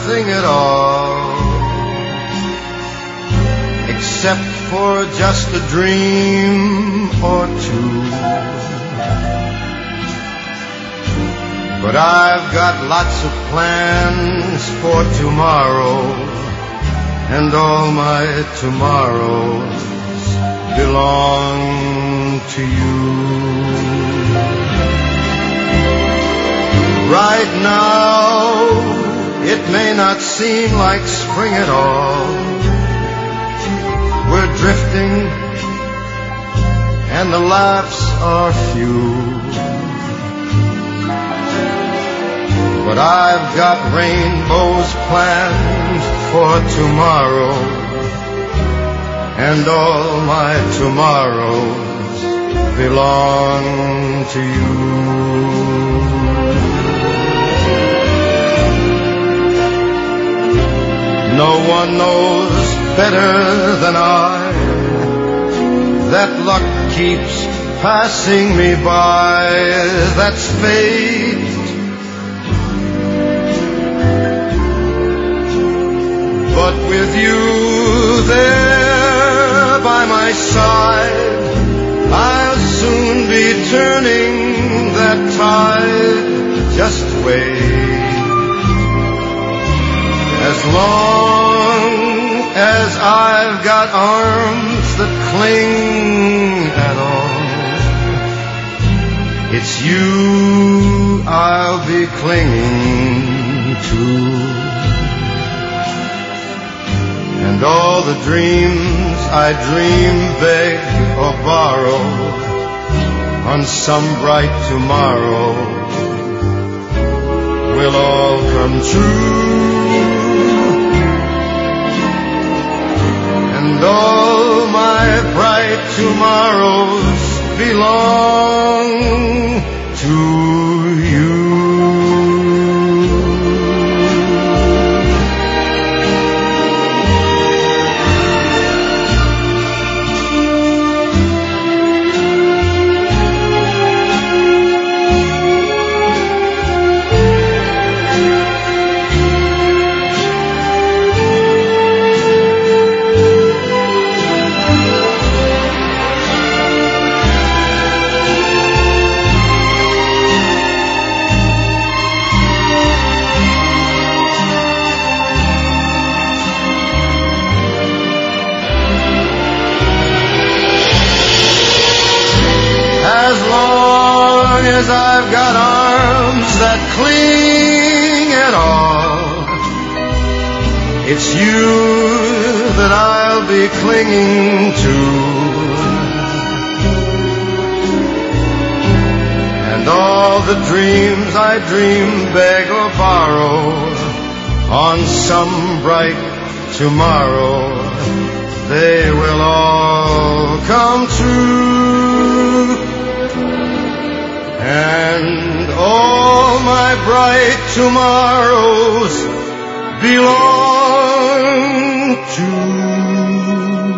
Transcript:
nothing at all, except for just a dream or two. But I've got lots of plans for tomorrow, and all my tomorrows belong to you. Right now, it may not seem like spring at all. We're drifting, and the laughs are few. But I've got rainbows planned for tomorrow, and all my tomorrows belong to you. No one knows better than I that luck keeps passing me by. That's fate. But with you there by my side, I'll soon be turning that tide. Just wait. As long as I've got arms that cling at all, it's you I'll be clinging to. And all the dreams I dream, beg or borrow, on some bright tomorrow will all come true. And all my bright tomorrows belong to you. As I've got arms that cling at all, it's you that I'll be clinging to. And all the dreams I dream, beg or borrow, on some bright tomorrow, they will all come true. And all my bright tomorrows belong to